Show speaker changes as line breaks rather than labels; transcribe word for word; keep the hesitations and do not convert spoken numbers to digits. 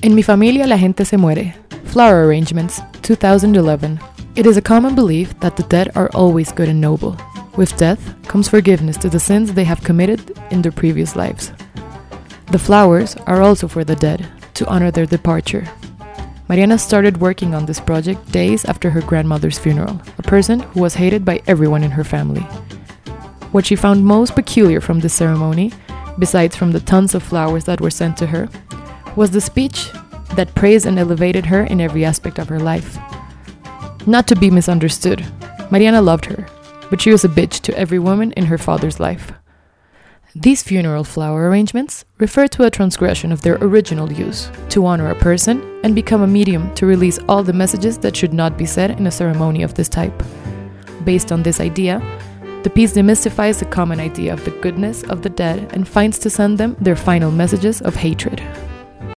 En mi familia la gente se muere. Flower Arrangements, two thousand eleven. It is a common belief that the dead are always good and noble. With death comes forgiveness to the sins they have committed in their previous lives. The flowers are also for the dead, to honor their departure. Mariana started working on this project days after her grandmother's funeral, a person who was hated by everyone in her family. What she found most peculiar from this ceremony, besides from the tons of flowers that were sent to her, was the speech that praised and elevated her in every aspect of her life. Not to be misunderstood, Mariana loved her, but she was a bitch to every woman in her father's life. These funeral flower arrangements refer to a transgression of their original use, to honor a person and become a medium to release all the messages that should not be said in a ceremony of this type. Based on this idea, the piece demystifies the common idea of the goodness of the dead and finds to send them their final messages of hatred.